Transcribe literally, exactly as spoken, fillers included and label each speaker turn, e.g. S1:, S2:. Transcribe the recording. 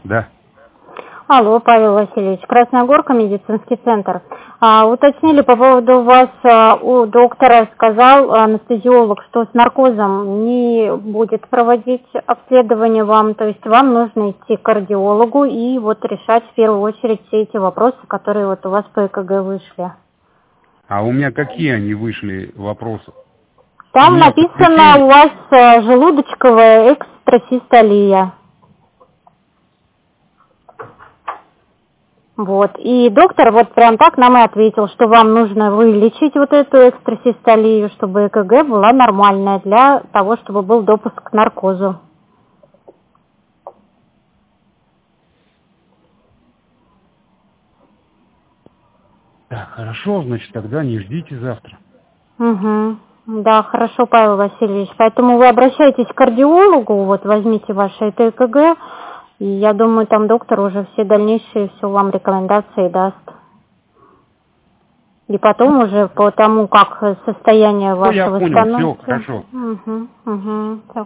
S1: Да.
S2: Алло, Павел Васильевич, Красная Горка, медицинский центр. А, уточнили по поводу у вас, а, у доктора сказал анестезиолог, что с наркозом не будет проводить обследование вам, то есть вам нужно идти к кардиологу и вот решать в первую очередь все эти вопросы, которые вот у вас по ЭКГ вышли.
S1: А у меня какие они вышли вопросы?
S2: Там написано подключение... у вас а, желудочковая экстрасистолия. Вот. И доктор вот прям так нам и ответил, что вам нужно вылечить вот эту экстрасистолию, чтобы ЭКГ была нормальная для того, чтобы был допуск к наркозу.
S1: Так, хорошо, значит, тогда не ждите завтра.
S2: Угу. Да, хорошо, Павел Васильевич. Поэтому вы обращайтесь к кардиологу, вот возьмите ваше это ЭКГ, и я думаю, там доктор уже все дальнейшие все вам рекомендации даст. И потом уже по тому, как состояние вашего становится.
S1: Ну, я понял, все, хорошо.
S2: Угу, угу.